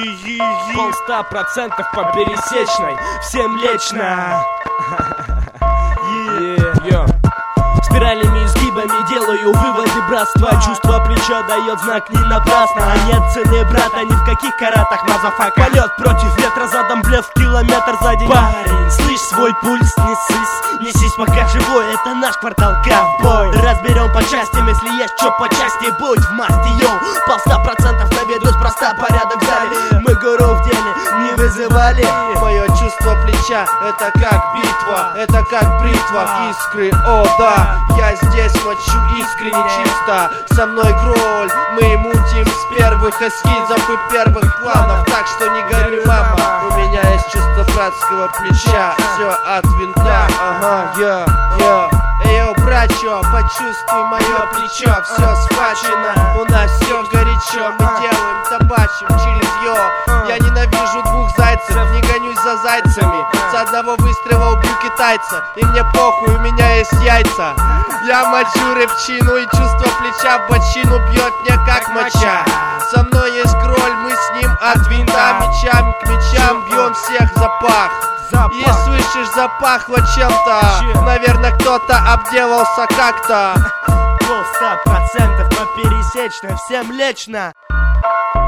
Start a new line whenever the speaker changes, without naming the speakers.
Пол 100% по пересечной, всем лечно. Спиралями, изгибами делаю выводы, братства. Чувство плеча дает знак не напрасно. А нет цены, брата, ни в каких каратах, мазафака. Полет против ветра, задом блеск, километр за день. Парень, слышь свой пульс, несись пока живой, это наш квартал, ковбой. Разберем по частям, если есть что по части, будь в масти, йоу. Пол 100% наведут, просто порядок в зале. Мы гуру в деле не вызывали.
Мое чувство плеча, это как битва, это как бритва, искры, о да. Я здесь мочу искренне чисто. Со мной кроль, мы мутим с первых эскизов и первых планов. Так что не горюй, мама, у меня есть чувство братского плеча. Все от винта, ага, Эйо, брачо, почувствуй мое плечо. Все схвачено, у нас все горячо. Мы делаем, табачим через йо. Я ненавижу двух зайцев, не гонюсь за зайцами. С одного выстрела убью китайца. И мне похуй, у меня есть яйца. Я мочу рыбчину, и чувство плеча в бочину бьет мне как моча. Со мной есть кроль, мы с ним от винта. Мечами к мечам бьем всех за пах. И слышишь, запахло чем-то. Наверное, кто-то обделался как-то.
Пол 100% по пересечной, всем лечно.